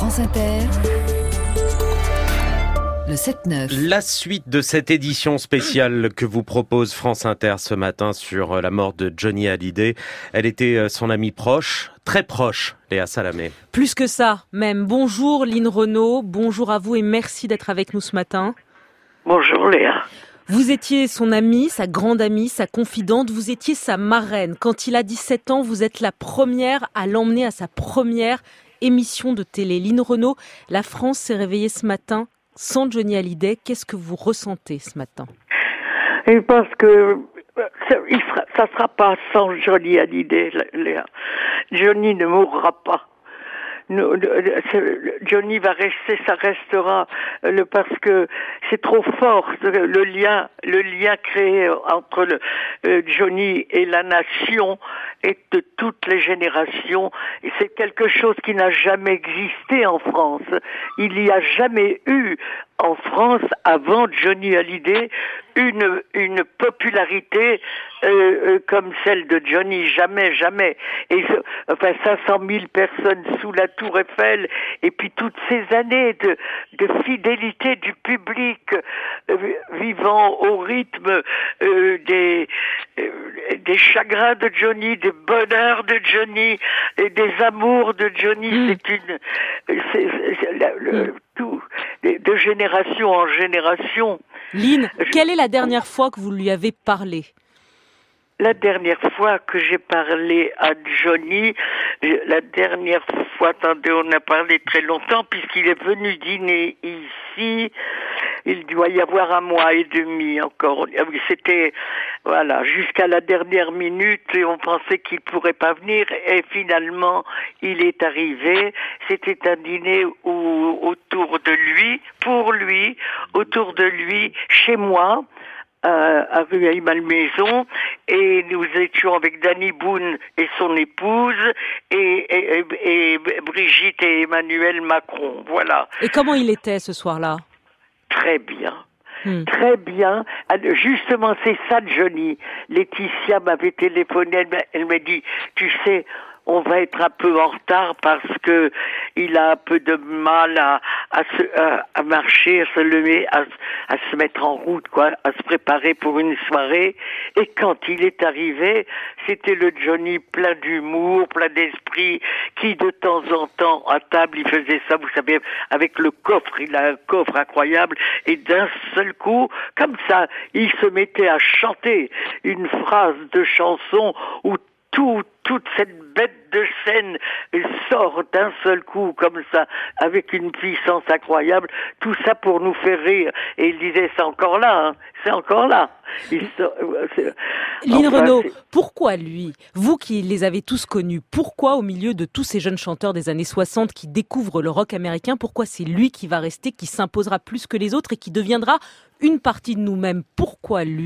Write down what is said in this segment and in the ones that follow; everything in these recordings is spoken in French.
France Inter, le 7-9. La suite de cette édition spéciale que vous propose France Inter ce matin sur la mort de Johnny Hallyday. Elle était son amie proche, très proche, Léa Salamé. Plus que ça, même. Bonjour Lynn Renaud, bonjour à vous et merci d'être avec nous ce matin. Bonjour Léa. Vous étiez son amie, sa grande amie, sa confidente, vous étiez sa marraine. Quand il a 17 ans, vous êtes la première à l'emmener à sa première émission de télé. Lynn Renaud, la France s'est réveillée ce matin sans Johnny Hallyday. Qu'est-ce que vous ressentez ce matin ? Et parce que ça sera pas sans Johnny Hallyday, Léa. Johnny ne mourra pas. Johnny va rester, ça restera, parce que c'est trop fort, le lien créé entre Johnny et la nation et de toutes les générations. Et c'est quelque chose qui n'a jamais existé en France. Il n'y a jamais eu en France, avant Johnny Hallyday, une popularité comme celle de Johnny, jamais. Et 500 000 personnes sous la Tour Eiffel, et puis toutes ces années de fidélité du public, vivant au rythme des chagrins de Johnny, des bonheurs de Johnny, et des amours de Johnny. Tout, de génération en génération. Lynn, quelle est la dernière fois que vous lui avez parlé ? La dernière fois que j'ai parlé à Johnny, attendez, on a parlé très longtemps puisqu'il est venu dîner ici. Il doit y avoir 1 mois et demi encore. C'était, jusqu'à la dernière minute et on pensait qu'il pourrait pas venir et finalement il est arrivé. C'était un dîner autour de lui, chez moi. À Rueil-Malmaison, et nous étions avec Danny Boone et son épouse et Brigitte et Emmanuel Macron, voilà. Et comment il était ce soir-là ? Très bien. Très bien. Justement, c'est ça, Johnny. Laetitia m'avait téléphoné, elle m'a dit, tu sais, on va être un peu en retard parce que il a un peu de mal à marcher, à se lever, à se mettre en route, à se préparer pour une soirée. Et quand il est arrivé, c'était le Johnny plein d'humour, plein d'esprit, qui de temps en temps, à table, il faisait ça, vous savez, avec le coffre. Il a un coffre incroyable. Et d'un seul coup, comme ça, il se mettait à chanter une phrase de chanson où toute cette bête de scène sort d'un seul coup comme ça, avec une puissance incroyable, tout ça pour nous faire rire. Et il disait, c'est encore là. Lynn Renaud, pourquoi lui ? Vous qui les avez tous connus, pourquoi au milieu de tous ces jeunes chanteurs des années 60 qui découvrent le rock américain, pourquoi c'est lui qui va rester, qui s'imposera plus que les autres et qui deviendra une partie de nous-mêmes ? Pourquoi lui ?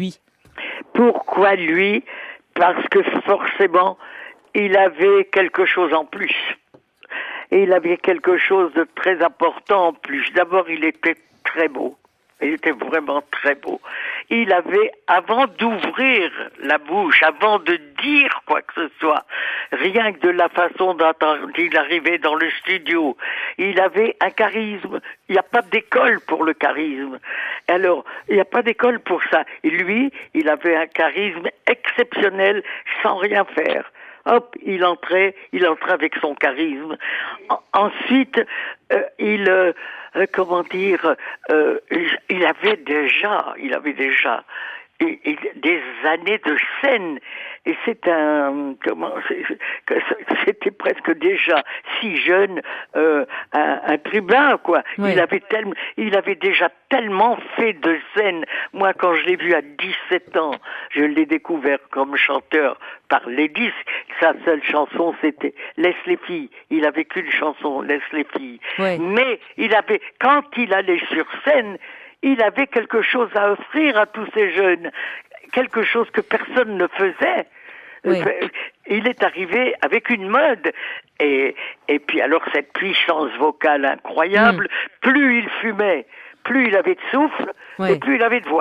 Parce que forcément, il avait quelque chose en plus. Et il avait quelque chose de très important en plus. D'abord, il était très beau. Il était vraiment très beau. Il avait, avant d'ouvrir la bouche, avant de dire quoi que ce soit, rien que de la façon dont il arrivait dans le studio, il avait un charisme. Il n'y a pas d'école pour le charisme. Alors, il n'y a pas d'école pour ça. Et lui, il avait un charisme exceptionnel sans rien faire. Hop, il entrait avec son charisme. Ensuite, il avait déjà des années de scène. Et c'était presque déjà si jeune, un tribun, quoi. Oui. Il avait déjà tellement fait de scène. Moi, quand je l'ai vu à 17 ans, je l'ai découvert comme chanteur par les disques. Sa seule chanson, c'était Laisse les filles. Il avait qu'une chanson, Laisse les filles. Oui. Mais quand il allait sur scène, il avait quelque chose à offrir à tous ces jeunes, quelque chose que personne ne faisait. Oui. Il est arrivé avec une mode et puis alors cette puissance vocale incroyable, plus il fumait, plus il avait de souffle et plus il avait de voix.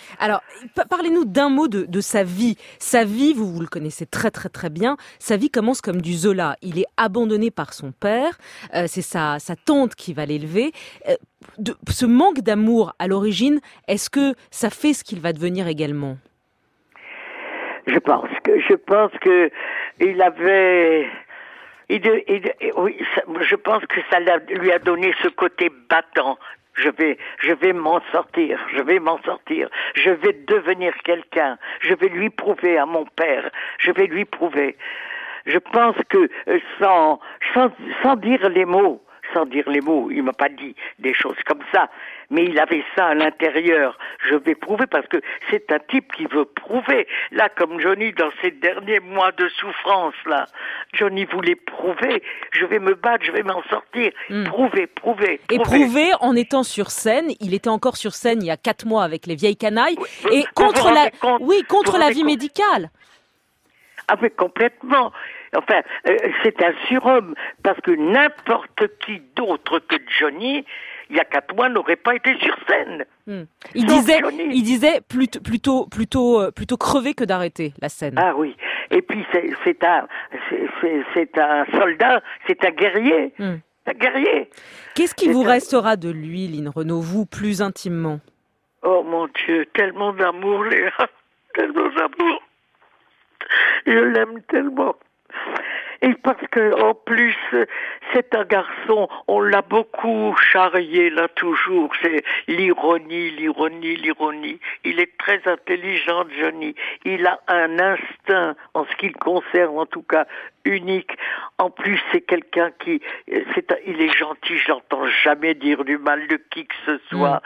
Alors, parlez-nous d'un mot de sa vie. Sa vie, vous le connaissez très très très bien. Sa vie commence comme du Zola. Il est abandonné par son père. C'est sa tante qui va l'élever. Ce manque d'amour à l'origine, est-ce que ça fait ce qu'il va devenir également ? Je pense que il avait... oui, je pense que ça lui a donné ce côté battant. Je vais m'en sortir, je vais devenir quelqu'un, je vais lui prouver à mon père, je vais lui prouver. Je pense que sans dire les mots, il m'a pas dit des choses comme ça, mais il avait ça à l'intérieur. Je vais prouver parce que c'est un type qui veut prouver. Là, comme Johnny, dans ces derniers mois de souffrance, là, Johnny voulait prouver. Je vais me battre, je vais m'en sortir. Prouver. Et prouver en étant sur scène. Il était encore sur scène il y a 4 mois avec les Vieilles Canailles. Et contre la vie médicale. Ah mais complètement. Enfin, c'est un surhomme, parce que n'importe qui d'autre que Johnny, il y a 4 mois, n'aurait pas été sur scène. Il disait plutôt crever que d'arrêter la scène. Ah oui. Et puis c'est un soldat, c'est un guerrier. Un guerrier. Qu'est-ce qui vous restera de lui, Lynn Renaud, vous, plus intimement ? Oh mon Dieu, tellement d'amour, Léa. Tellement d'amour. Je l'aime tellement. Et parce que, en plus, c'est un garçon, on l'a beaucoup charrié, là, toujours. C'est l'ironie. Il est très intelligent, Johnny. Il a un instinct, en ce qui le concerne, en tout cas, unique. En plus, c'est quelqu'un il est gentil, je l'entends jamais dire du mal de qui que ce soit.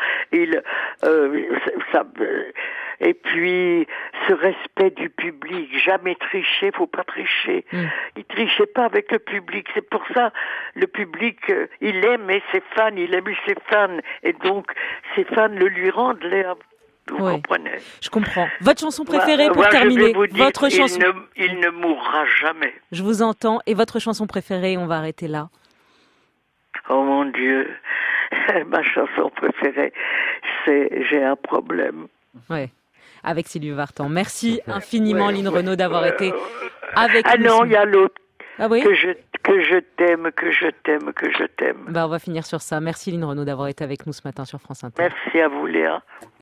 Et puis, ce respect du public, jamais tricher, faut pas tricher. Il trichait pas avec le public. C'est pour ça, le public, il aimait ses fans, et donc, ses fans le lui rendent, Léa. Vous comprenez? Je comprends. Votre chanson préférée pour terminer? Votre chanson. Il ne mourra jamais. Je vous entends. Et votre chanson préférée, on va arrêter là. Oh mon Dieu. Ma chanson préférée, c'est J'ai un problème. Ouais. Avec Sylvie Vartan. Merci infiniment, Lynn Renaud, d'avoir été avec nous. Ah non, il y a l'autre. Ah oui? Que je t'aime. On va finir sur ça. Merci, Lynn Renaud, d'avoir été avec nous ce matin sur France Inter. Merci à vous, Léa.